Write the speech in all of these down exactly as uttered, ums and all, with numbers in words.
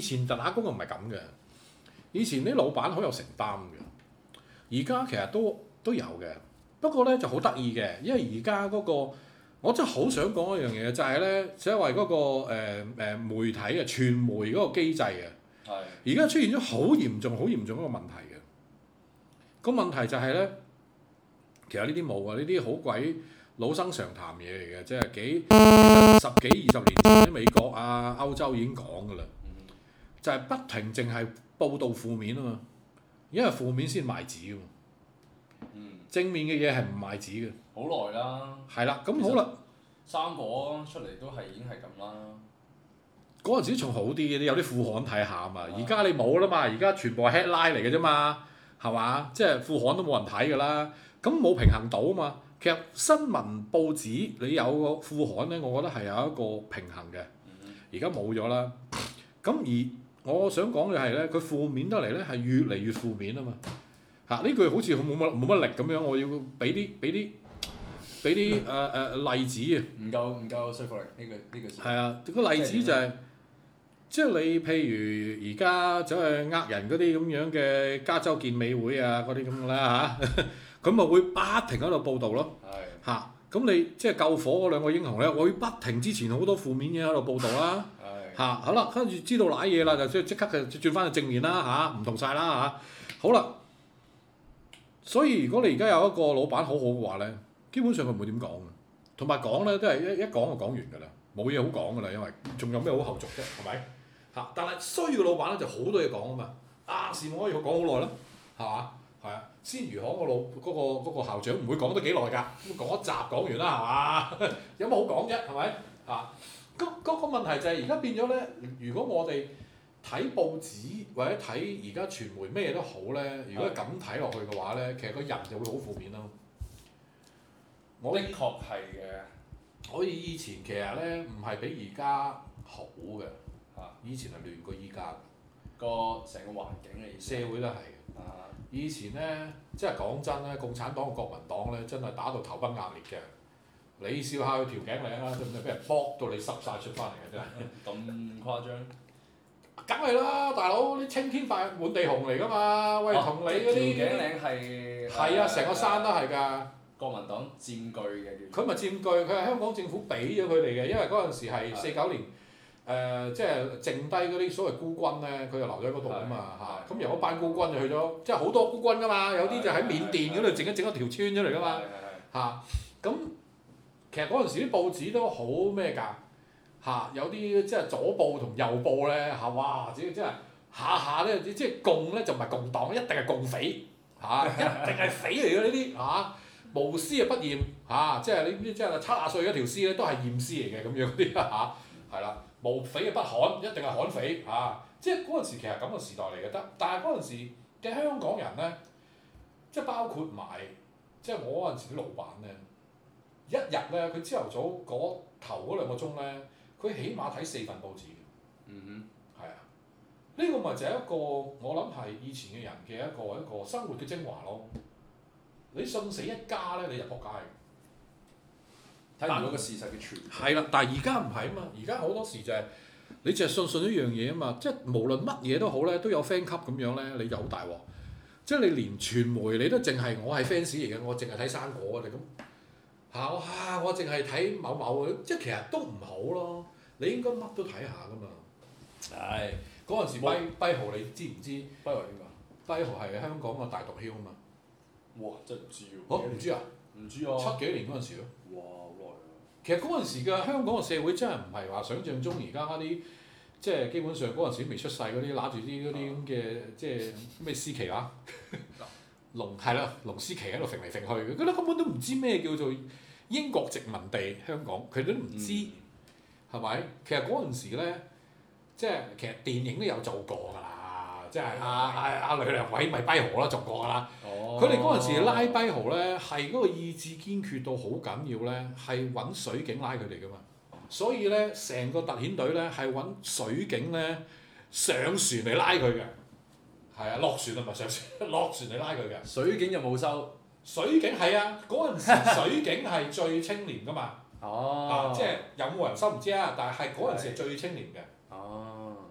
前就打工唔係咁嘅，以前啲老闆好有承擔嘅，而家其實都都有嘅。不過咧就好得意嘅，因為而家嗰個我真係好想講一樣嘢，就係咧，就係為嗰個誒、呃呃、媒體啊、傳媒嗰個機制啊，而家出現咗好嚴重、好嚴重一個問題嘅。個問題就係咧，其實呢啲冇啊，呢啲好鬼老生常談嘢嚟嘅，即係幾其實十幾二十年前喺美國啊、歐洲已經講㗎啦，就係、是、不停淨係報導負面啊嘛，因為負面先賣紙㗎嘛。正面嘅嘢係唔賣紙嘅。 好耐啦。 係啦，咁好啦。 生果出嚟都係已經係咁啦。 嗰陣時仲好啲嘅，有啲副刊睇下啊嘛。而家你冇啦嘛，而家全部係 headline 嚟嘅啫嘛，係嘛？即係副刊都冇人睇㗎啦。咁冇平衡到啊嘛。其實新聞報紙你有個副刊咧，我覺得係有一個平衡嘅。而家冇咗啦。咁而我想講嘅係咧，佢負面得嚟咧係越嚟越負面啊嘛。嚇！呢句好似冇乜冇乜力咁樣，我要俾啲俾啲俾啲誒誒例子啊！ 唔夠唔夠說服力呢句呢句。 係啊，個例子就係即係你譬如而家走去呃人嗰啲咁樣嘅加州健美會啊嗰啲咁嘅啦嚇，咁咪會不停喺度報導咯。係嚇，咁你即係救火嗰兩個英雄咧，我會不停之前好多負面嘢喺度報導啦。係嚇，好啦，跟住知道賴嘢啦，就即即刻就轉翻去正面啦嚇，唔同晒啦嚇。好啦。所以如果你而家有一個老闆好好嘅話咧，基本上佢唔會點講嘅，同埋講咧都係一一講就講完㗎啦，冇嘢好講㗎啦，因為仲有咩好後續啫，係咪？嚇！但係衰嘅老闆咧就好多嘢講啊嘛，啊事務可以講好耐啦，係嘛？係啊，鮮魚行個老嗰、嗰個嗰個校長唔會講得幾耐㗎，咁講一集講完啦，係嘛？有乜好講啫？係咪？啊，咁嗰、嗰個問題就係而家變咗咧，如果我哋睇報紙或者睇而家傳媒咩都好咧，如果咁睇落去嘅話咧，其實個人就會好負面咯。我的確係嘅。 我以前其實咧唔係比而家好嘅，嚇，以前係亂過依家。 個成個環境嘅意思。 社會都係嘅。 啊！ 以前咧，即係講真咧，共產黨同國民黨咧，真係打到頭崩額裂嘅。你笑下佢條頸領啦，真係俾人剝到你濕晒出翻嚟嘅真係。 咁誇張？ 梗係啦，大佬啲青天白滿地紅嚟㗎嘛，喂，同、啊、你嗰啲條頸領係係啊，成個山都係㗎。 國民黨佔據嘅。 佢咪佔據？佢係香港政府俾咗佢哋嘅，因為嗰陣時係四九年，誒、呃、即係剩低嗰啲所謂孤軍咧，佢就留咗喺嗰度啊嘛嚇。咁由一班孤軍就去咗，即係好多孤軍㗎嘛，有啲就喺緬甸嗰度整一整一條村出嚟㗎嘛嚇。咁其實嗰陣時啲報紙都好咩㗎？嚇，有啲即係左報同右報咧嚇，哇！只即係下下咧，即係共咧就唔係共黨，一定係共匪嚇，一定係匪嚟嘅呢啲嚇，無屍啊不驗嚇，即係你即係七廿歲嗰條屍咧都係驗屍嚟嘅咁樣嗰啲嚇，係啦，無匪啊不悍，一定係悍匪嚇，即係嗰陣時其實咁嘅時代嚟嘅得，但係嗰陣時嘅香港人咧，即係包括埋即係我嗰陣時啲老闆咧，一日咧佢朝頭早嗰頭嗰兩個鐘咧。佢起碼睇四份報紙嘅， 嗯哼， 係啊，呢、這個咪就係一個我諗係以前嘅人嘅一個一個生活嘅精華咯。你信死一家咧，你就仆街。 睇唔到個事實嘅全。 係啦，但係而家唔係啊嘛，而家好多時就係、是、你淨係信信一樣嘢啊嘛，即係無論乜嘢都好咧，都有 fan 級咁樣咧，你就好大鑊。即係你連傳媒你都淨係我係 fans 嚟嘅，我淨係睇生果嘅你咁。嚇！我嚇我淨係睇某某嘅，即係其實都唔好咯。你應該乜都睇下㗎嘛。係嗰陣時，跛跛豪你知唔知？ 跛豪點㗎？ 跛豪係香港個大毒梟啊嘛。 哇！真係唔知喎。 嚇唔知啊？ 唔知啊。 七幾年嗰陣時咯。 哇！好耐啊。 其實嗰陣時嘅香港嘅社會真係唔係話想像中而家嗰啲，即係基本上嗰陣時未出世嗰啲揦住啲嗰啲咁嘅，即係咩思琪啊？龍係啦，龍思琪喺度揈嚟揈去嘅，佢哋根本都唔知咩叫做英國殖民地香港，佢哋都唔知，係咪、嗯？其實嗰陣時咧，即係其實電影都有做過㗎啦，即係阿阿阿呂良偉咪跛豪啦，做過㗎啦。佢哋嗰陣時拉跛豪咧，係嗰個意志堅決到好緊要咧，係揾水警拉佢哋㗎嘛。所以咧，成個特遣隊咧係揾水警咧上船嚟拉佢嘅。係啊，落船啊，唔係上船，落船嚟拉佢嘅。 水警就冇收。 水警係啊，嗰陣時水警係最清廉㗎嘛。 哦。 啊，即係有冇人收唔知啊，但係係嗰陣時係最清廉嘅。 哦。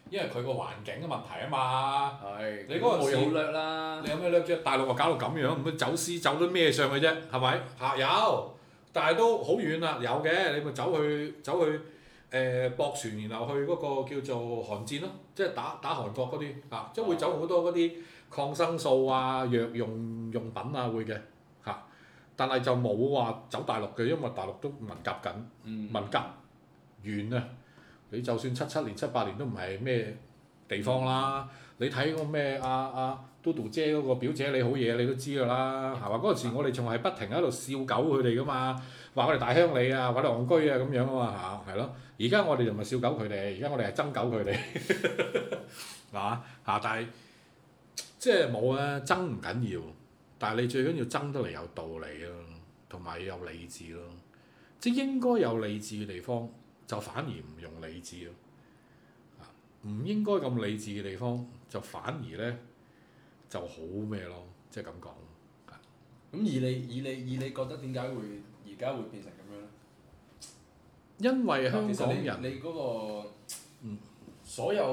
因為佢個環境嘅問題啊嘛。 係。 你嗰陣時冇嘢好叻啦。 你有咩叻啫？大陸話搞到咁樣，咁走私走咗咩上去啫？係咪？嚇有，但係都好遠啦，有嘅，你咪走去走去誒駁船，然後去嗰個叫做韓戰咯，即係打打韓國嗰啲啊，即係會走好多嗰啲抗生素啊、藥用用品啊會嘅嚇，但係就冇話走大陸嘅，因為大陸都文革緊， 嗯。 文革完啊！你就算七七年、七八年都唔係咩地方啦。你睇嗰個咩阿阿嘟嘟姐嗰個表姐你好嘢，你都知㗎啦，係嘛？嗰陣時我哋仲係不停喺度笑狗佢哋㗎嘛，話我哋大鄉里啊，或者戇居啊咁樣啊嘛嚇，係咯。而家我哋就唔係笑狗佢哋，而家我哋係憎狗佢哋，係嘛嚇？但係即係冇啊，憎唔緊要，但係你最緊要憎得嚟有道理咯，同埋要有理智咯。即係應該有理智嘅地方，就反而唔用理智咯。唔應該咁理智嘅地方，就反而咧就好咩咯，即係咁講。 咁以你以你以你覺得點解會而家會變成咁樣咧？ 因為香港人， 其實你你嗰個嗯所有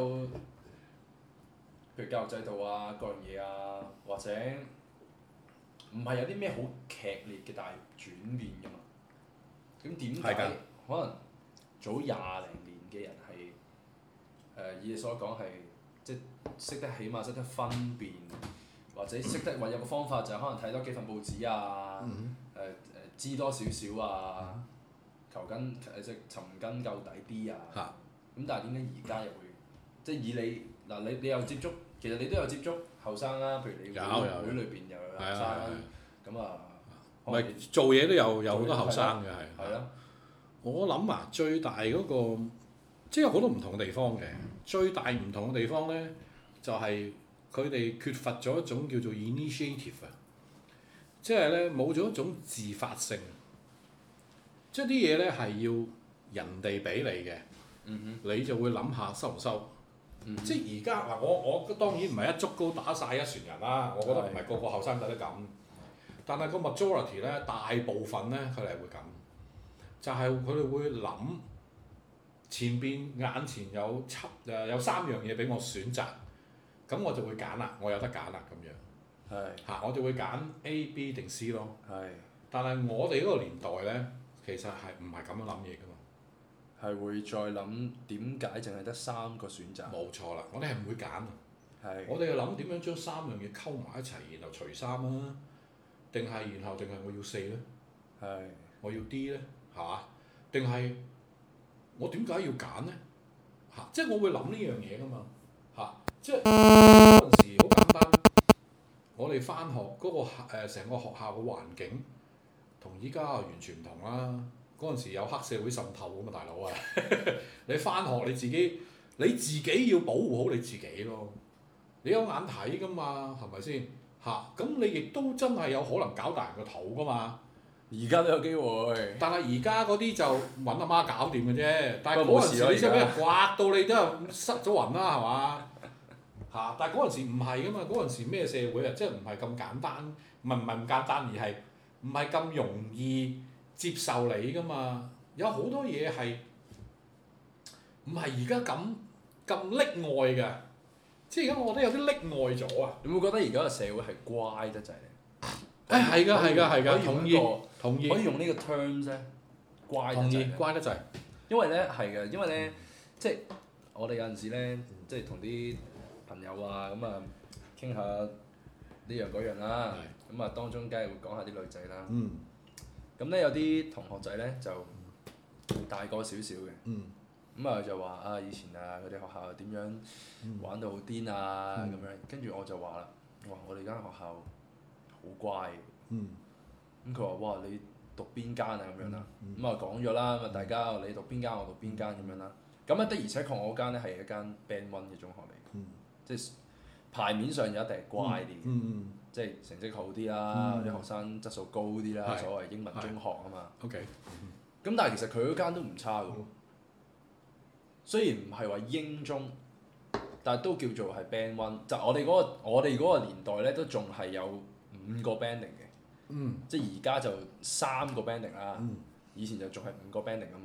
譬如教育制度啊，各樣嘢啊，或者唔係有啲咩好劇烈嘅大轉變㗎嘛？咁點係㗎解可能早廿零年嘅人係誒、呃、以你所講係即係識得起碼識得分辨，或者識得話有個方法就係可能睇多幾份報紙啊，誒誒、 嗯呃、知多少少啊，求根誒即係尋根究底啲啊。 嚇咁但係點解而家又會即係以你嗱你你又接觸，其實你都有接觸後生啦，譬如你會有有會裏邊又有後係啊生，咁啊， 唔係做嘢都有有好多做嘢後生嘅係。 係啊， 我諗啊，最大嗰、個即係有好多唔同嘅地方嘅。最大唔同嘅地方咧，就係佢哋缺乏咗一種叫做 initiative 啊，即係咧冇咗一種自發性。即係啲嘢咧係要人哋俾你嘅， 嗯你就會諗下收唔收。 哼， 即係而家嗱，我我當然唔係一竹篙打晒一船人啦，我覺得唔係個個後生仔都咁。但係個 majority 咧，大部分咧佢哋係會咁，就係佢哋會諗前邊眼前有七誒有三樣嘢俾我選擇，咁我就會揀啦，我有得揀啦咁樣。 係嚇，我就會揀 A、B 定 C 咯。 係但係我哋嗰個年代咧，其實係唔係咁樣諗嘢㗎嘛？ 係會再諗點解淨係得三個選擇？ 冇錯啦，我哋係唔會揀啊。 係我哋要諗點樣將三樣嘢溝埋一齊，然後除衫啊，定係然後定係我要四咧？ 係我要 D 咧，係嘛？定係我點解要揀咧？嚇！即係我會諗呢樣嘢㗎嘛。嚇！即係嗰陣時好簡單，我哋翻學嗰、個誒成、個學校嘅環境同依家完全唔同啦。嗰陣時有黑社會滲透㗎嘛，大佬啊！你翻學你自己你自己要保護好你自己咯。你有眼睇㗎嘛，係咪先？嚇！咁你亦都真係有可能搞大人個肚㗎嘛。 而家都有機會。 但係而家嗰啲就揾阿媽搞掂嘅啫。但係不過嗰陣時你真係俾人冇事刮到你都係失咗魂啦，係嘛？嚇！但係嗰陣時唔係㗎嘛，嗰陣時咩社會啊？即係唔係咁簡單，唔係唔係咁簡單，而係唔係咁容易接受你㗎嘛？有好多嘢係唔係而家咁咁溺愛㗎。即係而家我覺得有啲溺愛咗啊！ 你會覺得而家嘅社會係乖得滯咧？ 誒係㗎係㗎係㗎， 可以同意用一個同意可以用呢個 terms 咧，乖得同意滯咧。 乖得滯。 因為咧係嘅，因為咧即係我哋有陣時咧，即係同啲朋友啊咁啊傾下呢樣嗰樣啦，咁啊當中梗係會講下啲女仔啦。 嗯咁咧有啲同學仔咧就大個少少嘅， 嗯咁啊就話啊以前啊佢哋學校點樣玩到好癲啊咁樣，跟住我就話啦，哇我哋間學校好乖嘅， 嗯咁佢話哇你讀邊間啊咁樣啦， 嗯咁啊講咗啦，咁啊大家你讀邊間我讀邊間咁樣啦，咁啊的而且確我間咧係一間 Band One 嘅中學嚟嘅， 嗯即係牌面上有一定係乖啲嘅， 嗯嗯即係成績好啲啦， 嗯啲學生質素高啲啦， 係所謂英文中學啊嘛。 ，OK。 咁但係其實佢嗰間都唔差嘅喎，雖然唔係話英中，但係都叫做係 Band One。就我哋嗰個我哋嗰個年代咧，都仲係有五個 banding 嘅， 嗯即係而家就三個 banding 啦。 嗯以前就仲係五個 banding 啊嘛。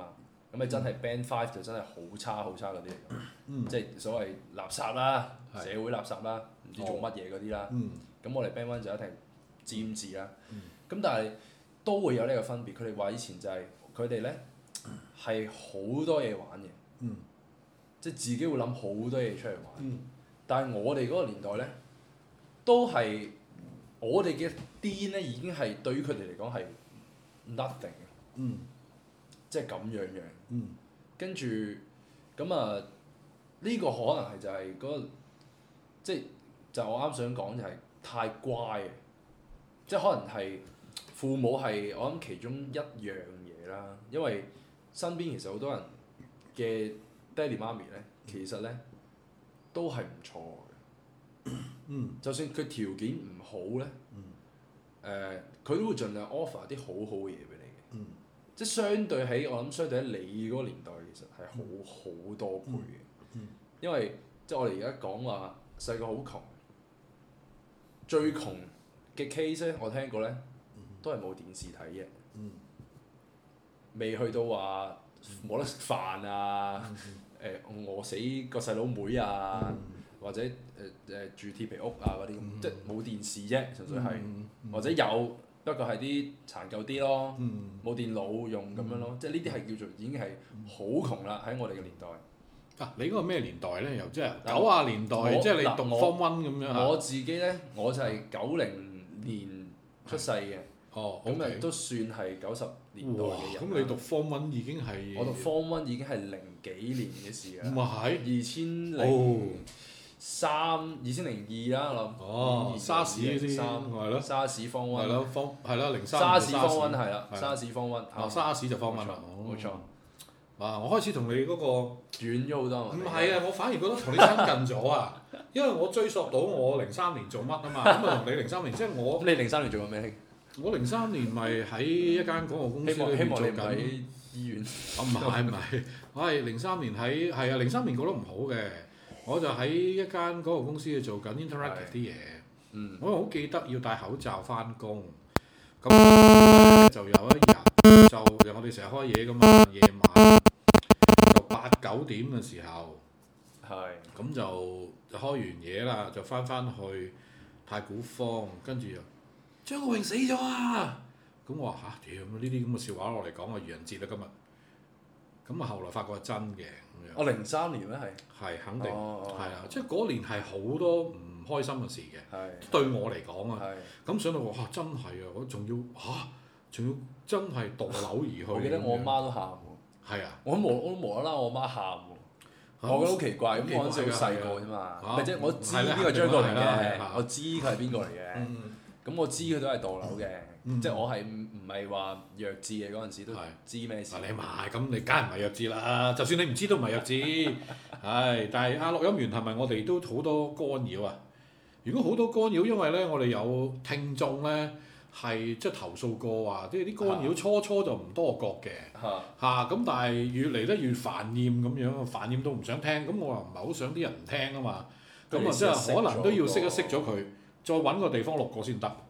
咁你真係 Band Five 就真係好差好差嗰啲嚟㗎， 嗯即係所謂垃圾啦、 係社會垃圾啦、唔知做乜嘢嗰啲啦。 嗯咁我哋 Band One 就一定尖字啦。 嗯咁但係都會有呢個分別。佢哋話以前就係佢哋咧係好多嘢玩嘅， 嗯即係自己會諗好多嘢出嚟玩。 嗯但係我哋嗰個年代咧，都係我哋嘅癲咧，已經係對於佢哋嚟講係 nothing 嘅， 嗯即係咁樣樣。 嗯跟住咁啊，呢個可能係就係嗰個，即係就我啱想講就係太乖嘅，即係可能係父母係我諗其中一樣嘢啦，因為身邊其實好多人嘅爹哋媽咪咧，其實咧都係唔錯嘅。 嗯就算佢條件唔好咧，誒佢都會盡量 offer 啲好好嘅嘢俾你嘅， 嗯即係相對喺我諗相對喺你嗰個年代其實係好好多倍嘅， 嗯因為即係我哋而家講話細個好窮，最窮嘅 case 咧我聽過咧，都係冇電視睇嘅， 嗯未去到話冇得食飯啊，誒餓死個細佬妹啊。或者誒誒、呃、住鐵皮屋啊嗰啲， 嗯即係冇電視啫，純粹係， 嗯嗯或者有，不過係啲殘舊啲咯， 嗯冇電腦用咁樣咯，即係呢啲係叫做已經係好窮啦喺我哋嘅年代。 啊！你嗰個咩年代咧？又即係嗱九啊年代， 我即係你讀嗱我 Form One 咁樣嚇我自己咧，我就係九零年出世嘅， 哦， 咁啊 OK 都算係九十年代哇！ 嘅人啦。 咁你讀 Form One 已經係我讀 Form One 已經係零幾年嘅事唔啦， 係二千哦零三、二千零二啦，我諗。 哦沙士嗰啲三係咯沙士 Form One 係咯，Form 係啦，零三沙士年嘅 Form One 係啦， 係啊沙士 Form One 哦沙士就 Form One 冇錯啦，哦冇錯， 哇！我開始同你嗰個遠咗好多。 唔係啊，我反而覺得同你親近咗啊，因為我追溯到我零三年做乜啊嘛，咁啊同你零三年即係我咁你零三年做緊咩？ 我零三年咪喺一間廣告公司希望希望你唔裏邊做緊。 喺醫院。 啊唔係唔係，我係零三年喺係啊零三年過得唔好嘅，我就喺一間廣告公司做緊 interactive 啲嘢， 嗯。 我好記得要戴口罩翻工，咁就有一日就我哋成日開嘢噶嘛，夜晚就八九點嘅時候， 係。 咁就就開完嘢啦，就翻翻去太古坊，跟住又張國榮死咗啊！咁我話嚇，屌呢啲咁嘅笑話落嚟講啊，愚人節啦今日。咁啊，後來發覺係真嘅咁樣。 我零三年咩係？ 係肯定， 哦哦係啊，即係嗰年係好多唔開心嘅事嘅， 係。 對我嚟講啊。 係。 咁想到哇，真係啊，我仲要嚇，仲要真係墮樓而去。 我記得我咁樣媽都喊喎。 係啊， 我都無我都無啦啦，我媽喊喎。我覺得好奇怪，咁我嗰陣時好細個啫嘛， 啊咪即係我知係啦呢個張國榮係啦係嘅啦， 我知佢係邊個嚟嘅。 嗯咁我知佢都係墮樓嘅， 嗯即係我係唔唔係話弱智嘅嗰陣時都係知咩事嗱。你買咁你梗係唔係弱智啦？就算你唔知都唔係弱智，係。但係阿陸音源係咪我哋都好多干擾啊？如果好多干擾，因為咧我哋有聽眾咧係即係投訴過話，即係啲干擾初初就唔多覺嘅。 嚇嚇咁、但係越嚟咧越煩厭咁樣，煩厭到唔想聽，咁我又唔係好想啲人唔聽啊嘛，咁啊即係可能都要熄一熄咗佢，再揾個地方錄過先得。